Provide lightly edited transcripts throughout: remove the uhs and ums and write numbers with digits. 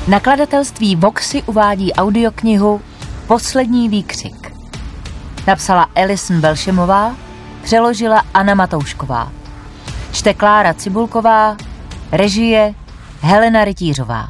Nakladatelství Voxy uvádí audioknihu Poslední výkřik. Napsala Alison Belšemová, přeložila Anna Matoušková. Čte Klára Cibulková, režie Helena Rytířová.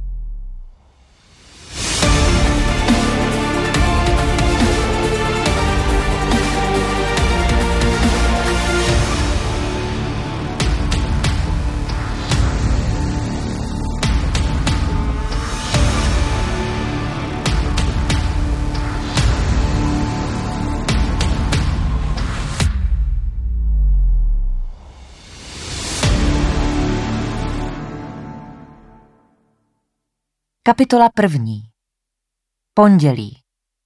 Kapitola 1. Pondělí.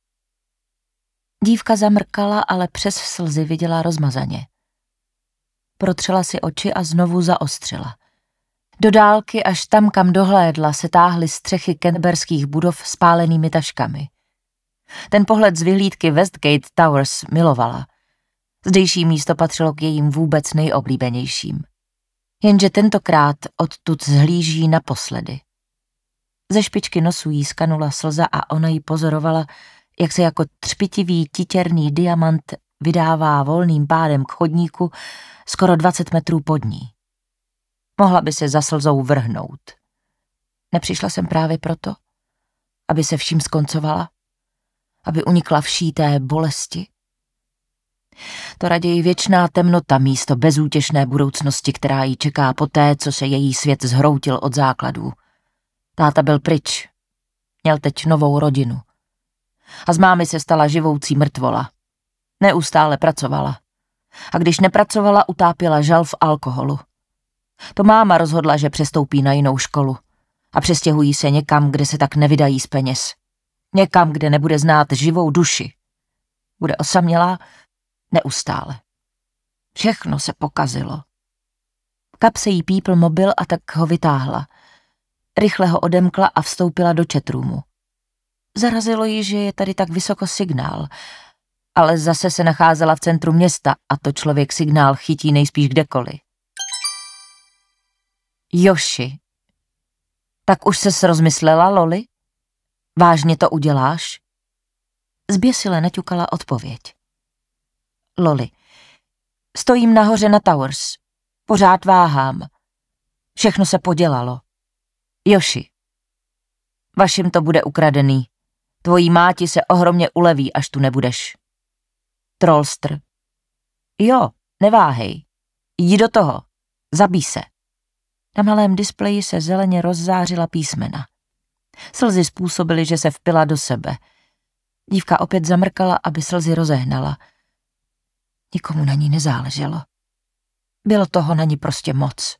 Dívka zamrkala, ale přes slzy viděla rozmazaně. Protřela si oči a znovu zaostřila. Do dálky, až tam, kam dohlédla, se táhly střechy canterburyských budov spálenými taškami. Ten pohled z vyhlídky Westgate Towers milovala. Zdejší místo patřilo k jejím vůbec nejoblíbenějším. Jenže tentokrát odtud zhlíží naposledy. Ze špičky nosu jí skanula slza a ona ji pozorovala, jak se jako třpitivý titěrný diamant vydává volným pádem k chodníku skoro 20 metrů pod ní. Mohla by se za slzou vrhnout. Nepřišla jsem právě proto, aby se vším skoncovala, aby unikla vší té bolesti. To raději věčná temnota místo bezútěšné budoucnosti, která jí čeká poté, co se její svět zhroutil od základů. Táta byl pryč, měl teď novou rodinu. A z mámy se stala živoucí mrtvola. Neustále pracovala. A když nepracovala, utápěla žal v alkoholu. To máma rozhodla, že přestoupí na jinou školu a přestěhují se někam, kde se tak nevydají z peněz. Někam, kde nebude znát živou duši. Bude osamělá neustále. Všechno se pokazilo. V kapse jí pípl mobil a tak ho vytáhla. Rychle ho odemkla a vstoupila do chatroomu. Zarazilo jí, že je tady tak vysoko signál, ale zase se nacházela v centru města a to člověk signál chytí nejspíš kdekoliv. Joši. Tak už ses rozmyslela, Loli? Vážně to uděláš? Zběsile naťukala odpověď. Loli. Stojím nahoře na Towers. Pořád váhám. Všechno se podělalo. Joši. Vašim to bude ukradený. Tvojí máti se ohromně uleví, až tu nebudeš. Trollstr. Jo, neváhej. Jdi do toho. Zabij se. Na malém displeji se zeleně rozzářila písmena. Slzy způsobily, že se vpila do sebe. Dívka opět zamrkala, aby slzy rozehnala. Nikomu na ní nezáleželo. Bylo toho na ní prostě moc.